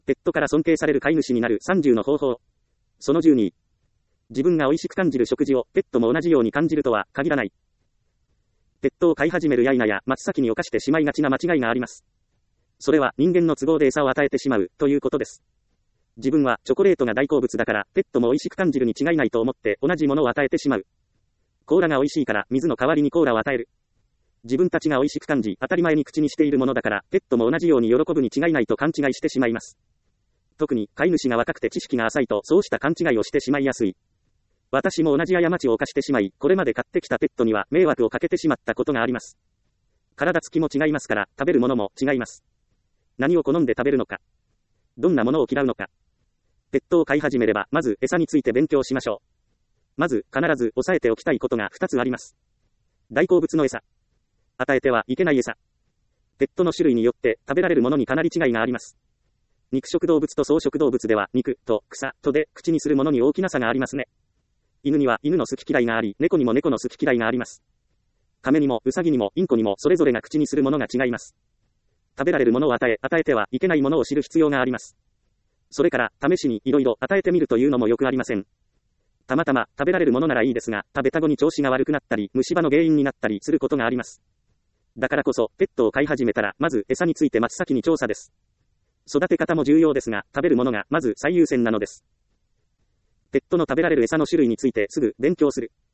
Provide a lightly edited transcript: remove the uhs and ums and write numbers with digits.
ペットから尊敬される飼い主になる30の方法。その12。自分が美味しく感じる食事をペットも同じように感じるとは限らない。ペットを飼い始めるや否や真っ先に犯してしまいがちな間違いがあります。それは人間の都合で餌を与えてしまうということです。自分はチョコレートが大好物だからペットも美味しく感じるに違いないと思って同じものを与えてしまう。コーラが美味しいから水の代わりにコーラを与える。自分たちが美味しく感じ当たり前に口にしているものだからペットも同じように喜ぶに違いないと勘違いしてしまいます。特に飼い主が若くて知識が浅いとそうした勘違いをしてしまいやすい。私も同じ過ちを犯してしまい、これまで飼ってきたペットには迷惑をかけてしまったことがあります。体つきも違いますから、食べるものも違います。何を好んで食べるのか、どんなものを嫌うのか。ペットを飼い始めれば、まず餌について勉強しましょう。まず、必ず押さえておきたいことが2つあります。大好物の餌。与えてはいけない餌。ペットの種類によって食べられるものにかなり違いがあります。肉食動物と草食動物では、肉と草とで口にするものに大きな差がありますね。犬には犬の好き嫌いがあり、猫にも猫の好き嫌いがあります。亀にもウサギにもインコにもそれぞれが口にするものが違います。食べられるものを与えてはいけないものを知る必要があります。それから、試しにいろいろ与えてみるというのもよくありません。たまたま食べられるものならいいですが、食べた後に調子が悪くなったり、虫歯の原因になったりすることがあります。だからこそ、ペットを飼い始めたら、まず餌について真っ先に調査です。育て方も重要ですが、食べるものがまず最優先なのです。ペットの食べられる餌の種類についてすぐ勉強する。